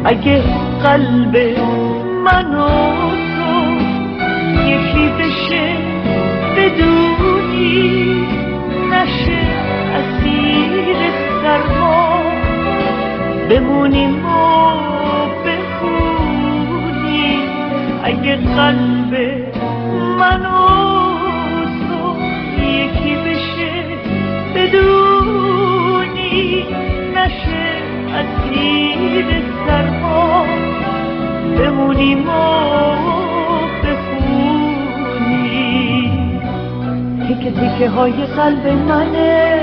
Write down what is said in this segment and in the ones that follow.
اگه قلب من و تو یکی بشه بدونی نشه اسیر سرما بمونیم و بخونی اگه قلب من و تو یکی بشه بدونی نشه اسیر سرما بمونیم و بخونی تکه تکه های قلب منه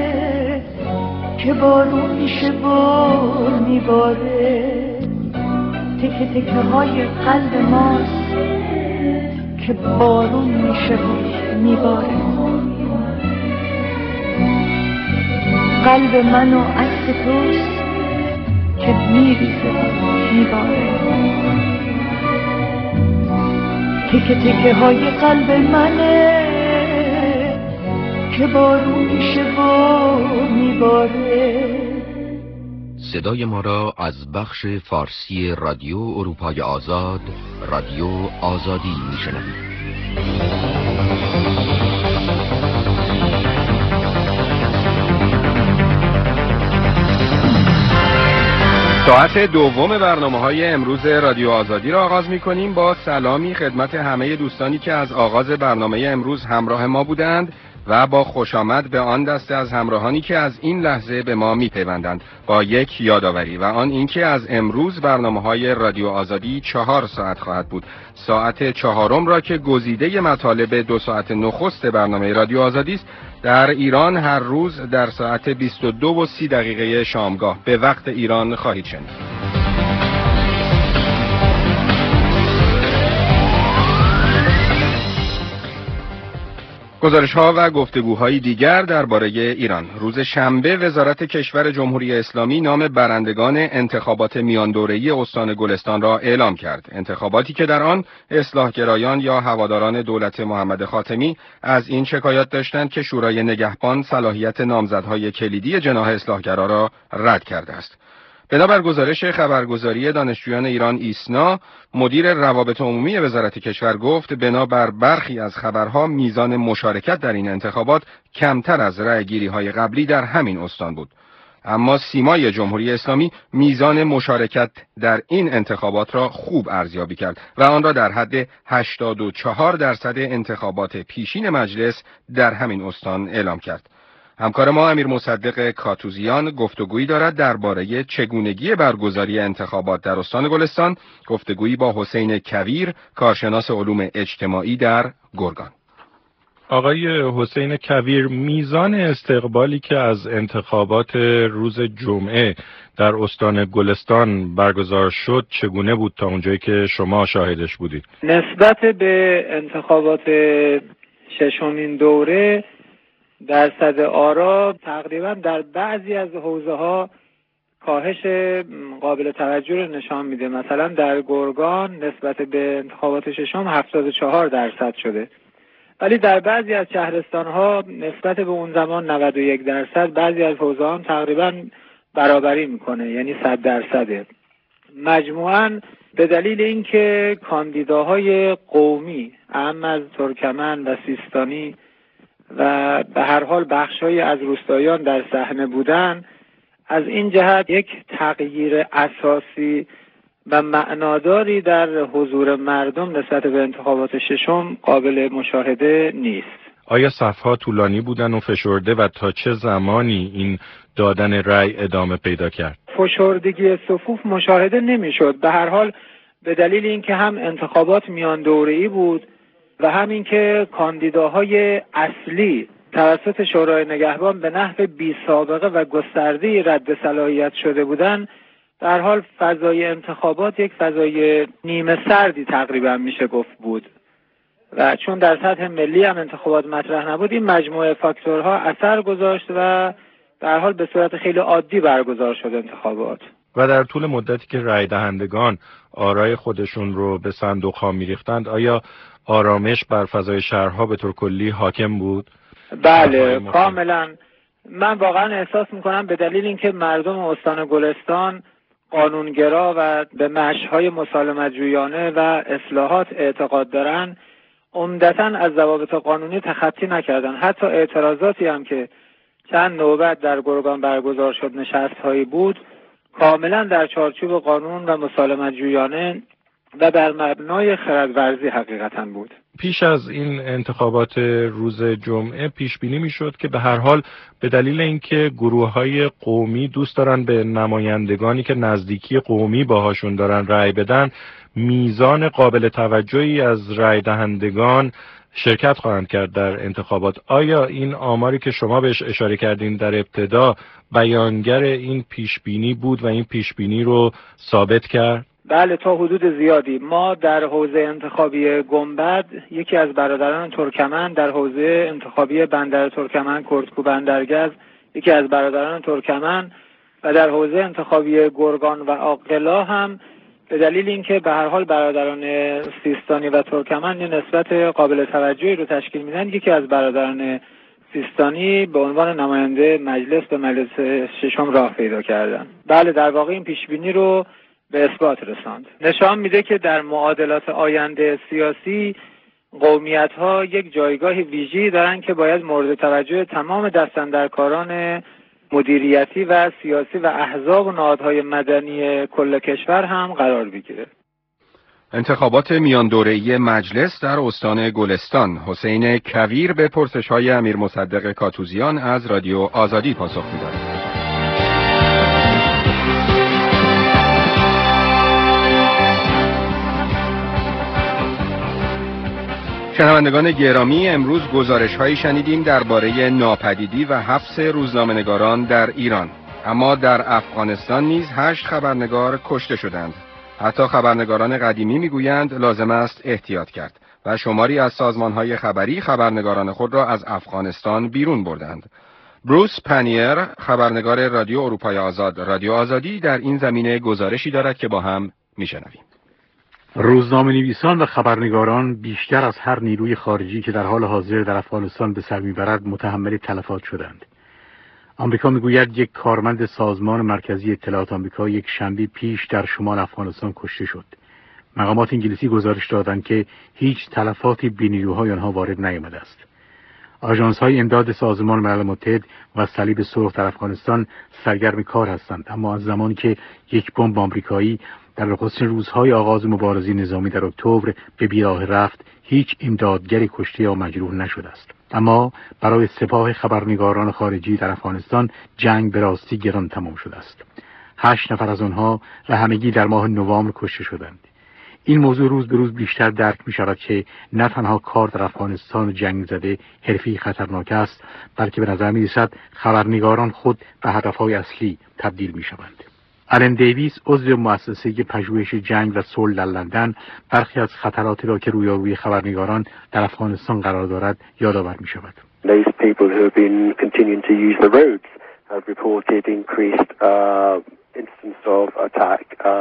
که بارون میشه بار میباره تکه تکه های قلب ماست که بارون میشه میباره قلب منو عکس توست که میریزه میباره تکه تکه های قلب منه که بارون میشه میباره. صدای ما را از بخش فارسی رادیو اروپای آزاد، رادیو آزادی میشنوید. ساعت دوم برنامه‌های امروز رادیو آزادی را آغاز می‌کنیم با سلامی خدمت همه دوستانی که از آغاز برنامه امروز همراه ما بودند و با خوش آمد به آن دسته از همراهانی که از این لحظه به ما می‌پیوندند با یک یادآوری و آن اینکه از امروز برنامه‌های رادیو آزادی 4 ساعت خواهد بود. ساعت چهارم را که گزیده مطالب 2 ساعت نخست برنامه رادیو آزادی است، در ایران هر روز در ساعت 22:30 شامگاه به وقت ایران خواهید شنید. گزارش‌ها و گفتگوهای دیگر درباره ایران. روز شنبه وزارت کشور جمهوری اسلامی نام برندگان انتخابات میان دوره‌ای استان گلستان را اعلام کرد. انتخاباتی که در آن اصلاحگرایان یا هواداران دولت محمد خاتمی از این شکایت داشتند که شورای نگهبان صلاحیت نامزدهای کلیدی جناح اصلاحگرا را رد کرده است. بنابر گزارش خبرگزاری دانشجویان ایران ایسنا، مدیر روابط عمومی وزارت کشور گفت بنابر برخی از خبرها میزان مشارکت در این انتخابات کمتر از رأیگیری‌های قبلی در همین استان بود. اما سیمای جمهوری اسلامی میزان مشارکت در این انتخابات را خوب ارزیابی کرد و آن را در حد 84% انتخابات پیشین مجلس در همین استان اعلام کرد. همکار ما امیر مصدق کاتوزیان گفتگویی دارد درباره چگونگی برگزاری انتخابات در استان گلستان، گفتگویی با حسین کویر، کارشناس علوم اجتماعی در گرگان. آقای حسین کویر، میزان استقبالی که از انتخابات روز جمعه در استان گلستان برگزار شد چگونه بود تا اونجایی که شما شاهدش بودید؟ نسبت به انتخابات ششمین دوره درصد آرا تقریبا در بعضی از حوزه‌ها کاهش قابل توجه رو نشان میده. مثلا در گرگان نسبت به انتخابات ششم 74% شده، ولی در بعضی از شهرستان‌ها نسبت به اون زمان 91%، بعضی از حوزه‌ها تقریبا برابری میکنه، یعنی 100%. مجموعاً به دلیل اینکه کاندیداهای قومی اهم از ترکمن و سیستانی و به هر حال بخش‌های از روستاییان در صحنه بودن، از این جهت یک تغییر اساسی و معناداری در حضور مردم نسبت به انتخابات ششم قابل مشاهده نیست. آیا صف‌ها طولانی بودن و فشرده و تا چه زمانی این دادن رأی ادامه پیدا کرد؟ فشردگی صفوف مشاهده نمی‌شد. به هر حال به دلیل اینکه هم انتخابات میان دوره‌ای بود و همین که کاندیداهای اصلی توسط شورای نگهبان به نحو بی‌سابقه و گسترده‌ای رد صلاحیت شده بودند، در حال فضای انتخابات یک فضای نیمه سردی تقریبا میشه گفت بود و چون در سطح ملی هم انتخابات مطرح نبود، این مجموعه فاکتورها اثر گذاشت و در حال به صورت خیلی عادی برگزار شد انتخابات. و در طول مدتی که رای دهندگان آرای خودشون رو به صندوق‌ها می‌ریختند، آیا آرامش بر فضای شهرها به طور کلی حاکم بود؟ بله، کاملا. من واقعا احساس میکنم به دلیل اینکه مردم استان گلستان قانونگرا و به مشی‌های مسالمت جویانه و اصلاحات اعتقاد دارن عمدتاً از ضوابط قانونی تخطی نکردن. حتی اعتراضاتی هم که چند نوبت در گرگان برگزار شد، نشست‌هایی بود، کاملا در چارچوب قانون و مسالمت جویانه و بر مبنای خردورزی حقیقتا بود. پیش از این انتخابات روز جمعه پیش بینی میشد که به هر حال به دلیل اینکه گروه‌های قومی دوست دارن به نمایندگانی که نزدیکی قومی باهاشون دارن رأی بدن، میزان قابل توجهی از رأی دهندگان شرکت خواهند کرد در انتخابات. آیا این آماری که شما بهش اشاره کردین در ابتدا بیانگر این پیش بینی بود و این پیش بینی رو ثابت کرد؟ بله، تا حدود زیادی. ما در حوزه انتخابی گنبد یکی از برادران ترکمن، در حوزه انتخابی بندر ترکمن کردکو بندرگز یکی از برادران ترکمن و در حوزه انتخابی گرگان و عاقلا هم به دلیل اینکه به هر حال برادران سیستانی و ترکمن نسبت قابل توجهی رو تشکیل میدن، یکی از برادران سیستانی به عنوان نماینده مجلس به مجلس ششم راه پیدا کردن. بله، در واقع این پیشبینی رو به اثبات رساند. نشان میده که در معادلات آینده سیاسی قومیت‌ها یک جایگاه ویژه‌ای دارن که باید مورد توجه تمام دستاندرکاران مدیریتی و سیاسی و احزاب و نهادهای مدنی کل کشور هم قرار بگیره. انتخابات میان دوره‌ای مجلس در استان گلستان. حسین کویر به پرسش‌های امیر مصدق کاتوزیان از رادیو آزادی پاسخ می‌دهد. شنوندگان گرامی، امروز گزارش‌هایی شنیدیم درباره ناپدیدی و حبس روزنامه‌نگاران در ایران. اما در افغانستان نیز 8 خبرنگار کشته شدند. حتی خبرنگاران قدیمی میگویند لازم است احتیاط کرد و شماری از سازمان‌های خبری خبرنگاران خود را از افغانستان بیرون بردند. بروس پنیر، خبرنگار رادیو اروپای آزاد، رادیو آزادی، در این زمینه گزارشی دارد که با هم میشنویم. روزنامه‌نویسان و خبرنگاران بیشتر از هر نیروی خارجی که در حال حاضر در افغانستان به سر میبرد متحمل تلفات شدند. آمریکا میگوید یک کارمند سازمان مرکزی اطلاعات آمریکا یک شنبه پیش در شمال افغانستان کشته شد. مقامات انگلیسی گزارش دادند که هیچ تلفاتی به نیروهای آنها وارد نیامده است. آژانس‌های امداد سازمان ملل متحد و صلیب سرخ در افغانستان سرگرم کار هستند، اما از زمانی که یک بمب آمریکایی در نخستین روزهای آغاز مبارزه نظامی در اکتبر به بیراه رفت، هیچ امدادگری کشته یا مجروح نشده است. اما برای سپاه خبرنگاران خارجی در افغانستان جنگ به راستی گران تمام شده است. 8 نفر از آنها و همگی در ماه نوامبر کشته شدند. این موضوع روز به روز بیشتر درک می شود که نه تنها کار در افغانستان جنگ زده حرفی خطرناک است، بلکه به نظر می رسد خبرنگاران خود به هدفهای اصلی تبدیل می شوند. آلن دیویس، عضو مؤسسه پژوهش جنگ و صلح در لندن، برخی از خطراتی را که روی خبرنگاران در افغانستان قرار دارد یادآور می شود. Those people who have been continuing to use the roads have reported increased instance of attack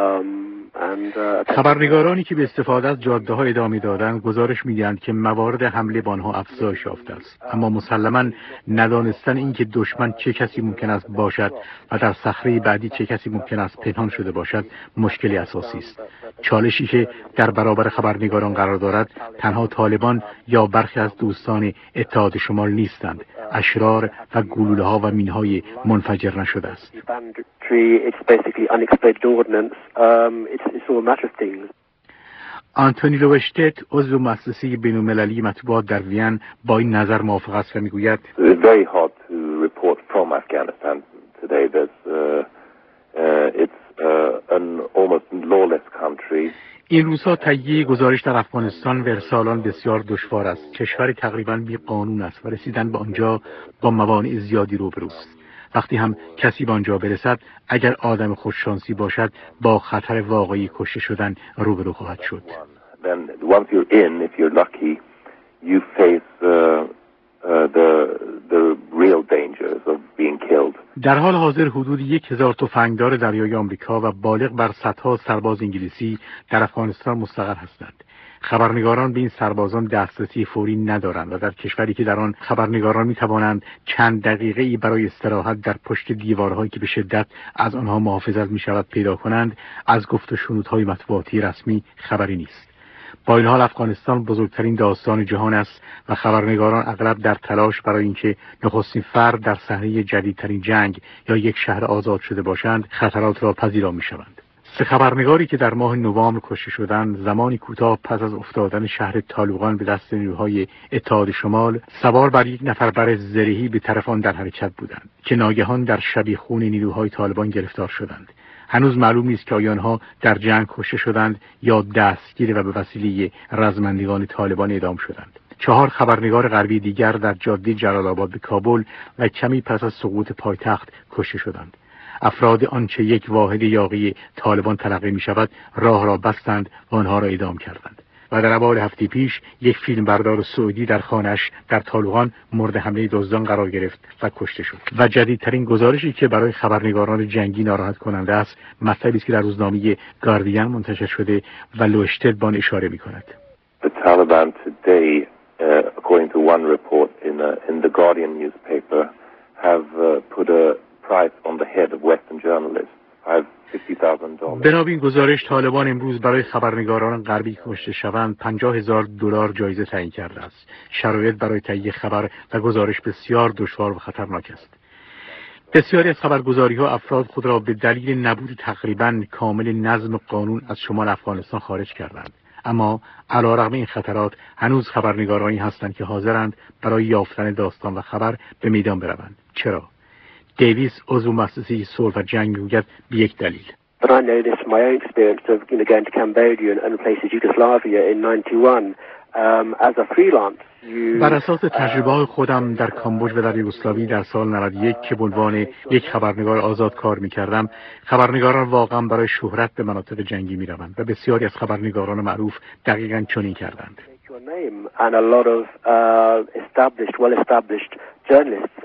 خبرنگارانی که به استفاده از جاده‌ها ادامه دادند گزارش می‌دهند که موارد حمله به آنها افزایش یافته است. اما مسلماً ندانستن اینکه دشمن چه کسی ممکن است باشد و در صخره بعدی چه کسی ممکن است پنهان شده باشد مشکلی اساسی است. چالشی که در برابر خبرنگاران قرار دارد تنها طالبان یا برخی از دوستان اتحاد شمال نیستند. اشرار و گلوله‌ها و مین‌های منفجر نشده است. آنتونی لوشتت، عضو مؤسسه بین‌المللی مطبوعات در وین، با این نظر موافق است و میگوید این روزها تهیه گزارش در افغانستان و ارسال بسیار دشوار است. کشوری تقریباً بی قانون است و رسیدن به آنجا با موانع زیادی روبروست. وقتی هم کسی به آنجا برسد، اگر آدم خوششانسی باشد با خطر واقعی کشته شدن روبرو خواهد شد. در حال حاضر حدود 1000 تفنگدار دریایی آمریکا و بالغ بر صدها سرباز انگلیسی در افغانستان مستقر هستند. خبرنگاران به این سربازان دسترسی فوری ندارند و در کشوری که در آن خبرنگاران می‌توانند چند دقیقه‌ای برای استراحت در پشت دیوارهایی که به شدت از آنها محافظت می‌شود پیدا کنند، از گفت و شنودهای مطبوعاتی رسمی خبری نیست. با این حال افغانستان بزرگترین داستان جهان است و خبرنگاران اغلب در تلاش برای اینکه نخستین فرد در صحنه جدیدترین جنگ یا یک شهر آزاد شده باشند خطرات را پذیرا می‌شوند. 3 خبرنگاری که در ماه نوامبر کشته شدند زمانی کوتاه پس از افتادن شهر تالوغان به دست نیروهای اتحاد شمال سوار بر یک نفربر زرهی به طرف آن در حرکت بودند که ناگهان در شبیخون نیروهای طالبان گرفتار شدند. هنوز معلوم نیست که آیا آنها در جنگ کشته شدند یا دستگیر و به وسیله رزمندگان طالبان اعدام شدند. 4 خبرنگار غربی دیگر در جاده جلال آباد به کابل و کمی پس از سقوط پایتخت کشته شدند. افراد آنچه یک واحد یاغی طالبان تلقی می شود راه را بستند و آنها را اعدام کردند. و در اوایل هفته پیش یک فیلمبردار سعودی در خانه‌اش در تالوغان مورد حمله دزدان قرار گرفت و کشته شد. و جدیدترین گزارشی که برای خبرنگاران جنگی ناراحت کننده است مطلبی است که در روزنامه گاردین منتشر شده و لوشتد به آن اشاره می‌کند. The Taliban today, according to one report in the Guardian newspaper, have put a price on the head of Western journalists. $50,000. بنابراین گزارش طالبان امروز برای خبرنگاران غربی که کشته شوند $50,000 جایزه تعیین کرده است. شرایط برای تهیه خبر و گزارش بسیار دشوار و خطرناک است. بسیاری از خبرگزاری‌ها افراد خود را به دلیل نبود تقریباً کامل نظم و قانون از شمال افغانستان خارج کردند. اما علیرغم این خطرات هنوز خبرنگارانی هستند که حاضرند برای یافتن داستان و خبر به میدان بروند. چرا؟ دیویس عضو مؤسسه صلح و جنگ میگوید به یک دلیل. But I know this from my own experience of going to Cambodia and places Yugoslavia in 91 as a freelance. بر اساس تجربه‌های خودم در کامبوج و در یوگسلاوی در سال 91 که به عنوان یک خبرنگار آزاد کار می‌کردم، خبرنگاران واقعا برای شهرت به مناطق جنگی می‌روند و بسیاری از خبرنگاران معروف دقیقاً چنین کردند. And a lot of well-established journalists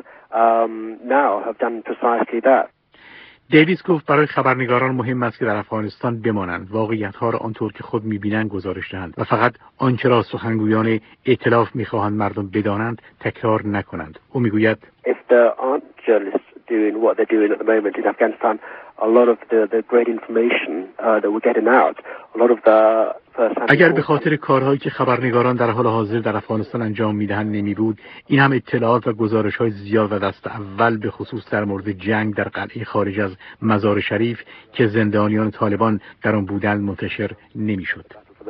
now have done precisely that. دیویس گفت برای خبرنگاران مهم است که در افغانستان بمانند، واقعیت‌ها را آنطور که خود می‌بینند گزارش دهند و فقط آنچه را سخنگویان ائتلاف می‌خواهند مردم بدانند تکرار نکنند. او می‌گوید If there aren't journalists doing what they're doing at the moment in Afghanistan, a lot of the great information that we're getting out, a lot of the اگر به خاطر کارهایی که خبرنگاران در حال حاضر در افغانستان انجام میدهند نمی بود، این هم اطلاعات و گزارش‌های زیاد و دست اول به خصوص در مورد جنگ در قلعه خارج از مزار شریف که زندانیان طالبان در آن بودند منتشر نمی‌شد.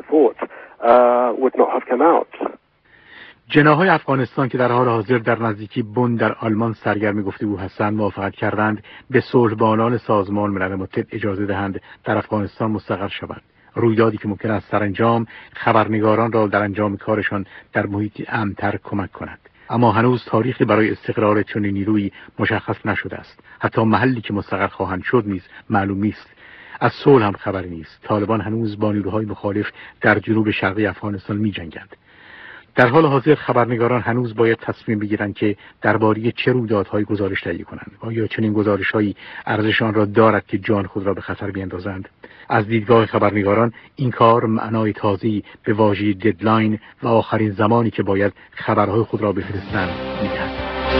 جناح‌های افغانستان که در حال حاضر در نزدیکی بن در آلمان سرگرم گفتگو هستند موافقت کردند به صلح‌بانان سازمان ملل متحد اجازه دهند در افغانستان مستقر شوند. رویدادی که ممکن است سرانجام خبرنگاران را در انجام کارشان در محیطی امن‌تر کمک کند. اما هنوز تاریخی برای استقرار چنین نیرویی مشخص نشده است. حتی محلی که مستقر خواهند شد نیز معلوم نیست. از صلح هم خبری نیست. طالبان هنوز با نیروهای مخالف در جنوب شرقی افغانستان می‌جنگند. در حال حاضر خبرنگاران هنوز باید تصمیم بگیرند که درباره چه رویدادهایی گزارش تهیه کنند. آیا چنین گزارش‌هایی ارزش آن را دارد که جان خود را به خطر بیندازند؟ از دیدگاه خبرنگاران این کار معنای تازه‌ای به واژه ددلاین و آخرین زمانی که باید خبرهای خود را بفرستند می‌دهد.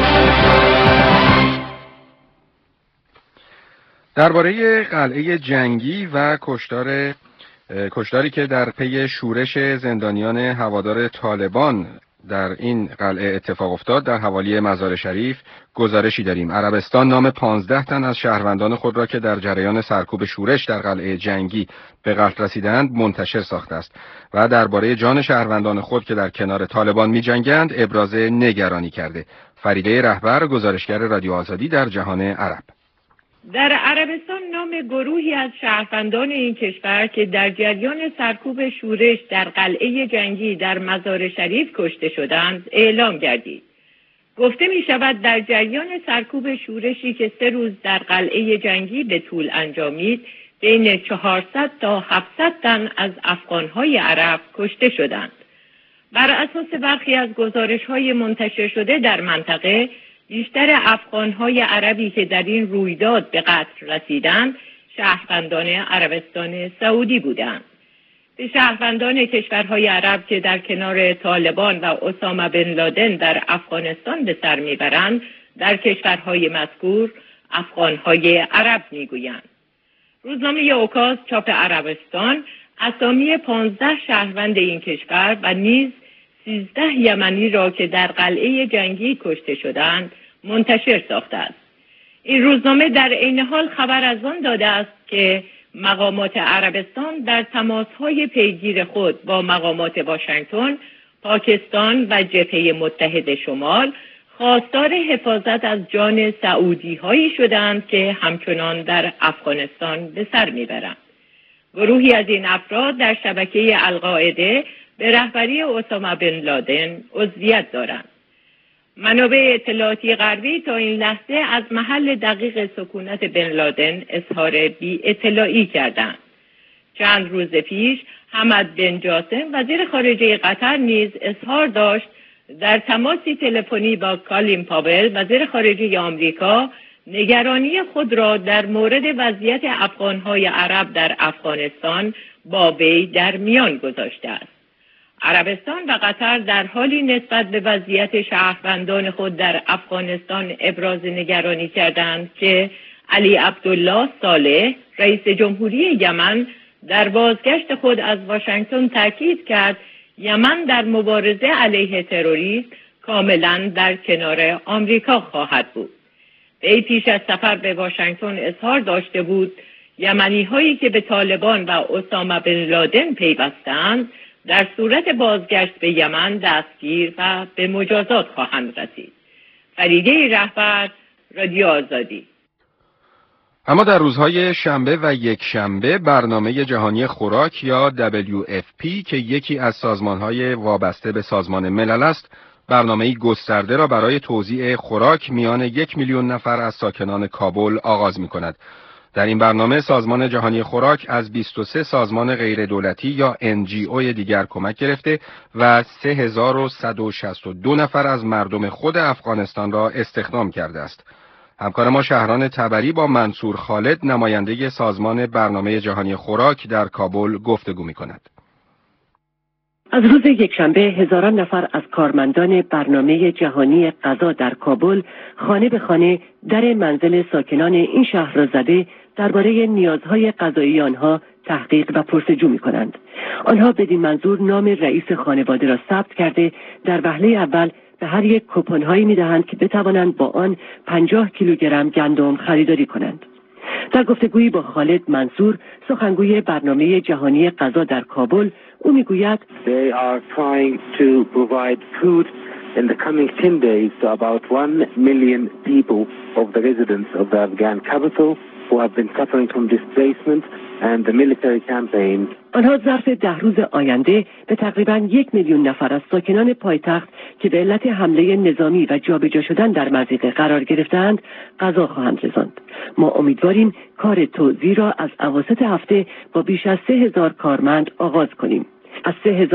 درباره قلعه جنگی و کشتاری که در پی شورش زندانیان هوادار طالبان در این قلعه اتفاق افتاد در حوالی مزار شریف گزارشی داریم. عربستان نام 15 تن از شهروندان خود را که در جریان سرکوب شورش در قلعه جنگی به قتل رسیدند منتشر ساخته است و درباره جان شهروندان خود که در کنار طالبان می‌جنگند ابراز نگرانی کرده. فریده رهبر، گزارشگر رادیو آزادی در جهان عرب. در عربستان نام گروهی از شهروندان این کشور که در جریان سرکوب شورش در قلعه جنگی در مزار شریف کشته شدند اعلام گردید. گفته می شود در جریان سرکوب شورشی که 3 روز در قلعه جنگی به طول انجامید بین 400 تا 700 تن از افغانهای عرب کشته شدند. بر اساس برخی از گزارش‌های منتشر شده در منطقه بیشتر افغان‌های عربی که در این رویداد به قتل رسیدند شهروندان عربستان سعودی بودند. به شهروندان کشورهای عرب که در کنار طالبان و اسامه بن لادن در افغانستان به سر میبرند در کشورهای مذکور افغانهای عرب میگویند. روزنامه اوکاس چاپ عربستان اسامی 15 شهروند این کشور و نیز 13 یمنی را که در قلعه جنگی کشته شدند منتشر ساخته است. این روزنامه در عین حال خبر از آن داده است که مقامات عربستان در تماس‌های پیگیر خود با مقامات واشنگتن، پاکستان و جبهه متحد شمال خواستار حفاظت از جان سعودی‌هایی شدند که همچنان در افغانستان به سر می‌برند. گروهی از این افراد در شبکه القاعده به رهبری اسامه بن لادن عضویت دارند. منابع اطلاعاتی غربی تا این لحظه از محل دقیق سکونت بن لادن اظهار بی اطلاعی کردند. چند روز پیش حمد بن جاسم وزیر خارجه قطر نیز اظهار داشت در تماسی تلفنی با کالین پاول وزیر خارجه آمریکا نگرانی خود را در مورد وضعیت افغانهای عرب در افغانستان با وی در میان گذاشته است. عربستان و قطر در حالی نسبت به وضعیت شهروندان خود در افغانستان ابراز نگرانی کردند که علی عبدالله صالح رئیس جمهوری یمن در بازگشت خود از واشنگتن تاکید کرد یمن در مبارزه علیه تروریسم کاملا در کنار آمریکا خواهد بود. وی پیش از سفر به واشنگتن اظهار داشته بود یمنی هایی که به طالبان و اسامه بن لادن پیوستند در صورت بازگشت به یمن دستگیر و به مجازات خواهند رسید. فریده رهبر، رادیو آزادی. اما در روزهای شنبه و یکشنبه برنامه جهانی خوراک یا WFP که یکی از سازمانهای وابسته به سازمان ملل است، برنامه‌ای گسترده را برای توزیع خوراک میان 1 میلیون نفر از ساکنان کابل آغاز می‌کند. در این برنامه سازمان جهانی خوراک از 23 سازمان غیر دولتی یا NGO دیگر کمک گرفته و 3162 نفر از مردم خود افغانستان را استخدام کرده است. همکار ما شهران تبری با منصور خالد نماینده سازمان برنامه جهانی خوراک در کابل گفتگو می‌کند. از روز یکشنبه هزاران نفر از کارمندان برنامه جهانی غذا در کابل خانه به خانه در منزل ساکنان این شهر را زده درباره نیازهای غذایی آنها تحقیق و پرسجو می‌کنند. آنها بدین منظور نام رئیس خانواده را ثبت کرده در وهله اول به هر یک کوپن‌هایی می‌دهند که بتوانند با آن 50 کیلوگرم گندم خریداری کنند. در گفتگویی با خالد منصور سخنگوی برنامه جهانی غذا در کابل او میگوید They are trying to provide food in the coming 10 days to about 1 million people of the residents of the Afghan capital who have been suffering from displacement and the military campaign. آنها ظرف 10 روز آینده به تقریباً 1 میلیون نفر از ساکنان پایتخت که به علت حمله نظامی و جابجا شدن در مضیقه قرار گرفتند غذا خواهند رساند. ما امیدواریم کار توزیع را از اواسط هفته با بیش از 3000 کارمند آغاز کنیم. از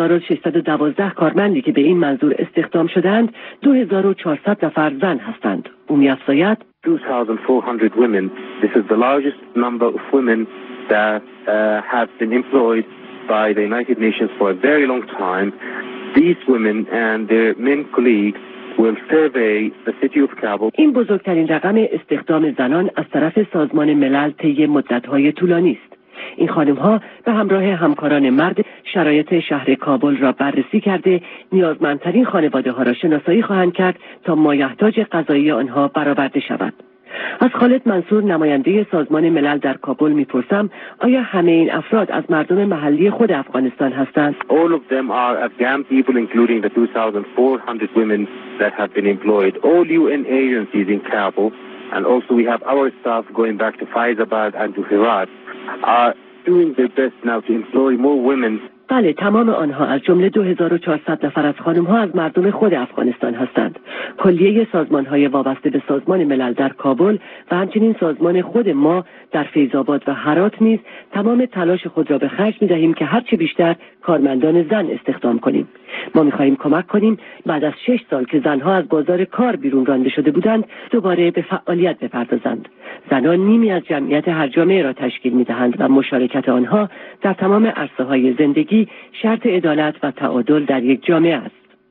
3612 کارمندی که به این منظور استخدام شدند 2400 نفر زن هستند. او می‌افزاید 2,400 women. This is the largest number of women that have been employed by the United Nations for a very long time. These women and their men colleagues will survey the city of Kabul. این بزرگترین رقم استخدام زنان از طرف سازمان ملل طی مدت‌های طولانی است. این خانم‌ها به همراه همکاران مرد شرایط شهر کابل را بررسی کرده نیازمندترین خانواده‌ها را شناسایی خواهند کرد تا مایحتاج غذایی آنها برآورده شود. از خالد منصور نماینده سازمان ملل در کابل میپرسم آیا همه این افراد از مردم محلی خود افغانستان هستند؟ All of them are Afghan people including the 2,400 women that have been employed. All UN agencies in Kabul and also we have our staff going back to Faizabad and to Herat are doing their best now to employ more women. بله، تمام آنها از جمله 2400 نفر از خانم‌ها از مردم خود افغانستان هستند. کلیه سازمان‌های وابسته به سازمان ملل در کابل و همچنین سازمان خود ما در فیض‌آباد و هرات نیز تمام تلاش خود را به خرج می‌دهیم که هرچه بیشتر کارمندان زن استخدام کنیم. ما می‌خواهیم کمک کنیم بعد از 6 سال که زنها از بازار کار بیرون رانده شده بودند دوباره به فعالیت بپردازند. زنان نیمی از جمعیت هر جامعه را تشکیل می‌دهند و مشارکت آنها در تمام عرصه‌های زندگی شرط عدالت و تعادل در یک جامعه است.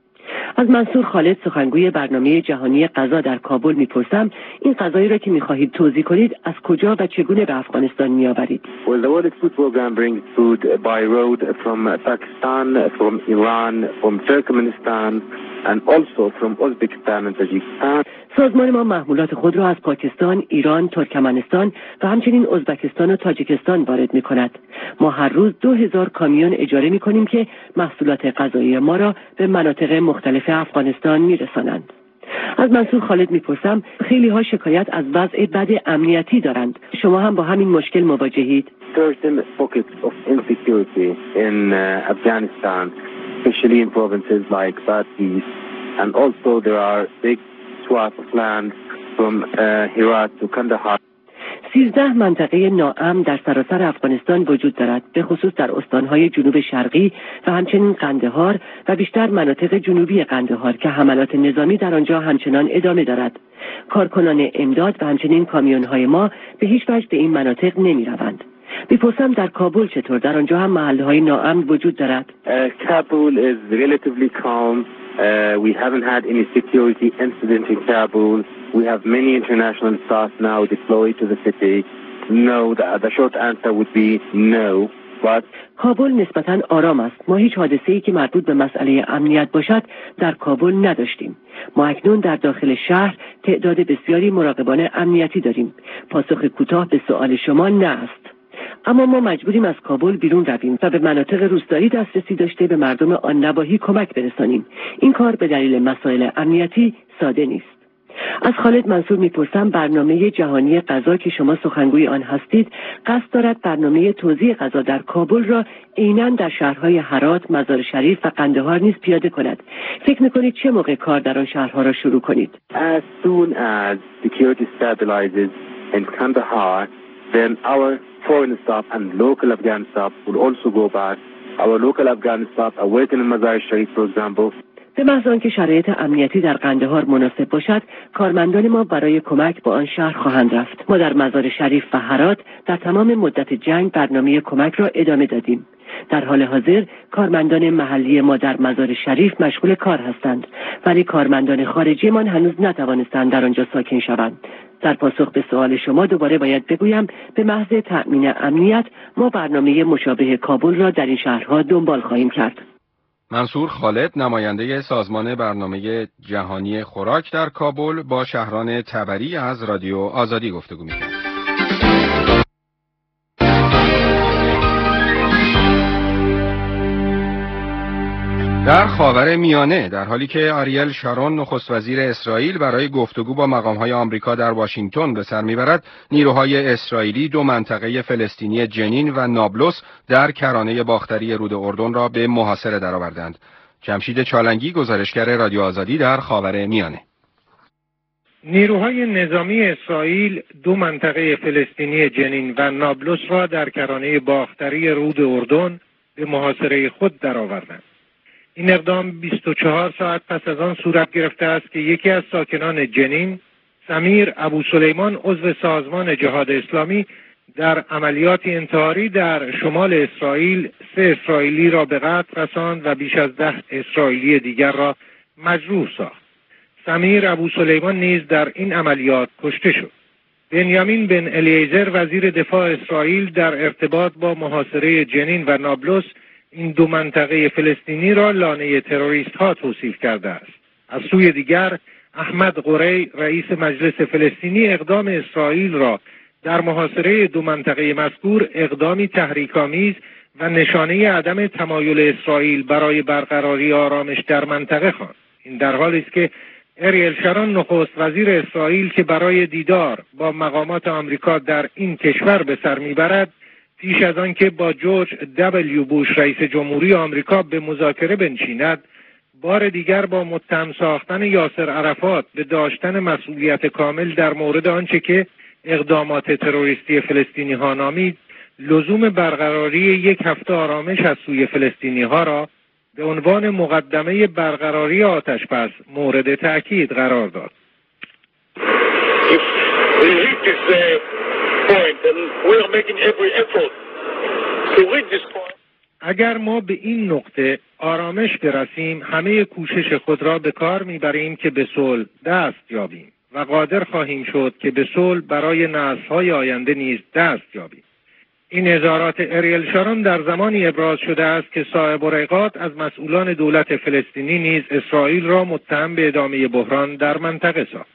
از منصور خالد سخنگوی برنامه جهانی غذا در کابل میپرسم این غذایی را که میخواهید توضیح کنید از کجا و چگونه به افغانستان میآورید؟ Well, the World Food Program brings food by road from Pakistan, from Iran, from Turkmenistan and also from Uzbekistan and Tajikistan. سازمان ما محمولات خود را از پاکستان، ایران، ترکمنستان و همچنین ازبکستان و تاجیکستان وارد می‌کند. ما هر روز 2000 کامیون اجاره می‌کنیم که محصولات غذایی ما را به مناطق مختلف افغانستان می‌رسانند. از منصور خالد می‌پرسم خیلی ها شکایت از وضع بد امنیتی دارند. شما هم با همین مشکل مواجهید؟ Certain pockets of insecurity in Afghanistan, especially in provinces like Badghis, and also there are big swaths of land from Herat to Kandahar. 13 منطقه ناامن در سراسر افغانستان وجود دارد، به خصوص در استانهای جنوب شرقی و همچنین قندهار و بیشتر مناطق جنوبی قندهار که حملات نظامی در آنجا همچنان ادامه دارد. کارکنان امداد و همچنین کامیونهای ما به هیچ وجه به این مناطق نمی روند. میپرسم در کابل چطور؟ در آنجا هم محلهای ناامن وجود دارد؟ Kabul is relatively calm. We haven't had any security incident in Kabul. We have many international staff now deployed to the city. No, the short answer would be no. But کابل نسبتاً آرام است. ما هیچ حادثه‌ای که مربوط به مسئله امنیت باشد در کابل نداشتیم. ما اکنون در داخل شهر تعداد بسیاری مراقبان امنیتی داریم. پاسخ کوتاه به سؤال شما نه است. اما ما مجبوریم از کابل بیرون رویم و به مناطق روستایی دسترسی داشته به مردم آن نواحی کمک برسانیم. این کار به دلیل مسائل امنیتی ساده نیست. از خالد منصور میپرسم برنامه جهانی غذا که شما سخنگوی آن هستید قصد دارد برنامه توزیع غذا در کابل را عیناً در شهرهای هرات، مزار شریف و قندهار نیز پیاده کند. فکر میکنید چه موقع کار در آن شهرها را شروع کنید؟ as soon as security stabilizes in Kandahar, then our foreign staff and local Afghan staff will also go back. Our local Afghan staff are working in Mazar Sharif, for example. به محض آنکه شرایط امنیتی در قندهار مناسب باشد، کارمندان ما برای کمک به آن شهر خواهند رفت. ما در مزار شریف و هرات در تمام مدت جنگ برنامه کمک را ادامه دادیم. در حال حاضر کارمندان محلی ما در مزار شریف مشغول کار هستند، ولی کارمندان خارجی ما هنوز نتوانستند در آنجا ساکن شوند. در پاسخ به سوال شما دوباره باید بگویم به محض تأمین امنیت ما برنامه مشابه کابل را در این شهرها دنبال خواهیم کرد. منصور خالد نماینده سازمان برنامه جهانی خوراک در کابل با شهران تبری از رادیو آزادی گفتگو می‌کرد. در خاور میانه در حالی که آریل شارون نخست وزیر اسرائیل برای گفتگو با مقام‌های آمریکا در واشنگتن به سر میبرد، نیروهای اسرائیلی 2 منطقه فلسطینی جنین و نابلس در کرانه باختری رود اردن را به محاصره درآوردند. جمشید چالنگی، گزارشگر رادیو آزادی در خاور میانه. نیروهای نظامی اسرائیل 2 منطقه فلسطینی جنین و نابلس را در کرانه باختری رود اردن به محاصره خود درآوردند. این اقدام 24 ساعت پس از آن صورت گرفته است که یکی از ساکنان جنین، سمیر ابوسلیمان، عضو سازمان جهاد اسلامی، در عملیاتی انتحاری در شمال اسرائیل 3 اسرائیلی را به قتل رساند و بیش از 10 اسرائیلی دیگر را مجروح ساخت. سمیر ابوسلیمان نیز در این عملیات کشته شد. بنیامین بن الیعزر وزیر دفاع اسرائیل در ارتباط با محاصره جنین و نابلس این 2 منطقه فلسطینی را لانه تروریست ها توصیف کرده است. از سوی دیگر احمد قری رئیس مجلس فلسطینی اقدام اسرائیل را در محاصره 2 منطقه مذکور اقدامی تحریک‌آمیز و نشانه عدم تمایل اسرائیل برای برقراری آرامش در منطقه خواند. این در حالی است که اریل شارون نخست وزیر اسرائیل که برای دیدار با مقامات آمریکا در این کشور به سر میبرد، پیش از آن که با جورج دبلیو بوش رئیس جمهوری آمریکا به مذاکره بنشیند، بار دیگر با متهم ساختن یاسر عرفات به داشتن مسئولیت کامل در مورد آنچه که اقدامات تروریستی فلسطینی ها نامید، لزوم برقراری 1 هفته آرامش از سوی فلسطینی ها را به عنوان مقدمه برقراری آتش‌بس مورد تأکید قرار داد. اگر ما به این نقطه آرامش برسیم، همه کوشش خود را به کار میبریم که به صلح دست یابیم و قادر خواهیم شد که به صلح برای نسل‌های آینده نیز دست یابیم. این نظارات اریل شارون در زمانی ابراز شده است که صاحب الرقات از مسئولان دولت فلسطینی نیز اسرائیل را متهم به ادامه بحران در منطقه ساخت.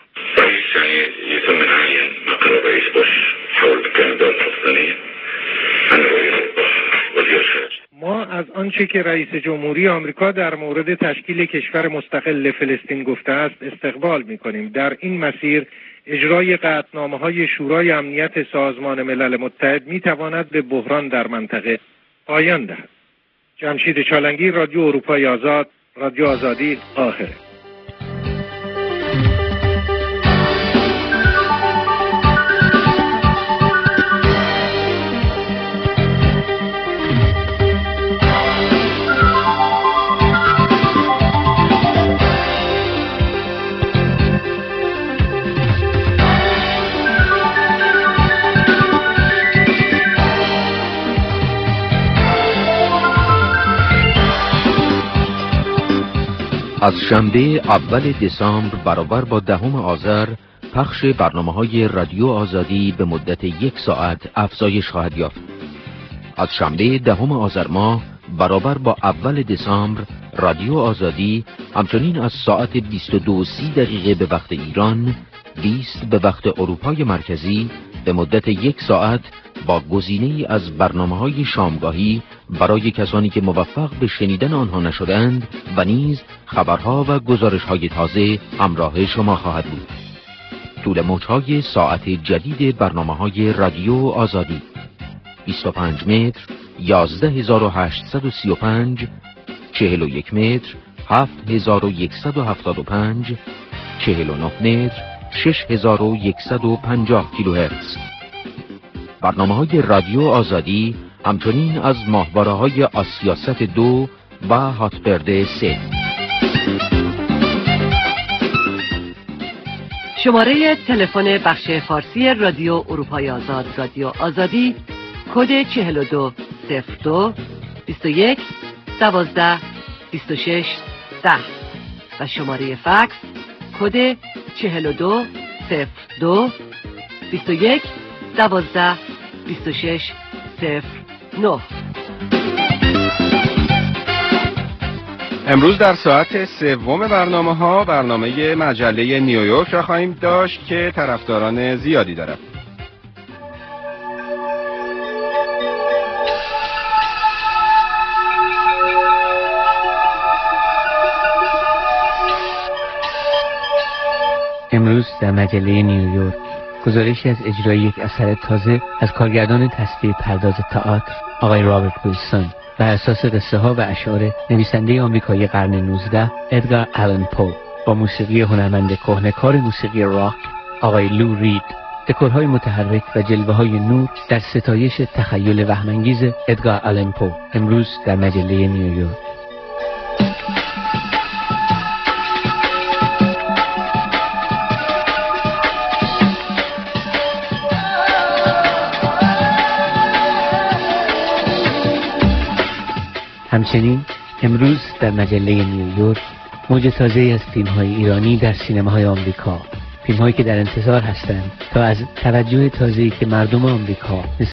ما از آنچه که رئیس جمهوری آمریکا در مورد تشکیل کشور مستقل فلسطین گفته است استقبال می‌کنیم. در این مسیر اجرای قطعنامه‌های شورای امنیت سازمان ملل متحد می‌تواند به بحران در منطقه پایان دهد. جمشید چالنگی، رادیو اروپای آزاد، رادیو آزادی، قاهره. از شنبه اول دسامبر برابر با 10 آذر پخش برنامه‌های رادیو آزادی به مدت 1 ساعت افزایش خواهد یافت. از شنبه 10 آذر ماه برابر با اول دسامبر رادیو آزادی همچنین از ساعت 22:30 به وقت ایران، 20 به وقت اروپای مرکزی به مدت 1 ساعت با گزینه‌ای از برنامه‌های شامگاهی برای کسانی که موفق به شنیدن آنها نشدند و نیز خبرها و گزارش‌های تازه همراه شما خواهد بود. طول موج‌های ساعت جدید برنامه‌های رادیو آزادی 25 متر 11835 41 متر 7175 49 متر 6150 کیلوهرتز. برنامه‌های رادیو آزادی همچنین از ماهواره‌های آسیاست 2 و هاتبرد 3. شماره تلفن بخش فارسی رادیو اروپای آزاد، رادیو آزادی، کد 4202 21 12 26 10 و شماره فکس کد 4202 21 12 26 09. امروز در ساعت سوم برنامه مجله نیویورک را خواهیم داشت که طرفداران زیادی دارد. امروز در مجله نیویورک گزارشی از اجرای یک اثر تازه از کارگردان تصویر پرداز تئاتر آقای رابرت ویلسون بر اساس قصه ها و اشعار نویسنده آمریکایی قرن 19 ادگار آلن پو با موسیقی هنرمند کهنه‌کار موسیقی راک آقای لو رید. دکورهای متحرک و جلوه‌های نور در ستایش تخیل وهم‌انگیز ادگار آلن پو امروز در مجله نیویورک. همچنین امروز در مجله نیویورک موج تازه‌ای از فیلم‌های ایرانی در سینماهای آمریکا، فیلم‌هایی که در انتظار هستند تا از توجه تازه‌ای که مردم آمریکا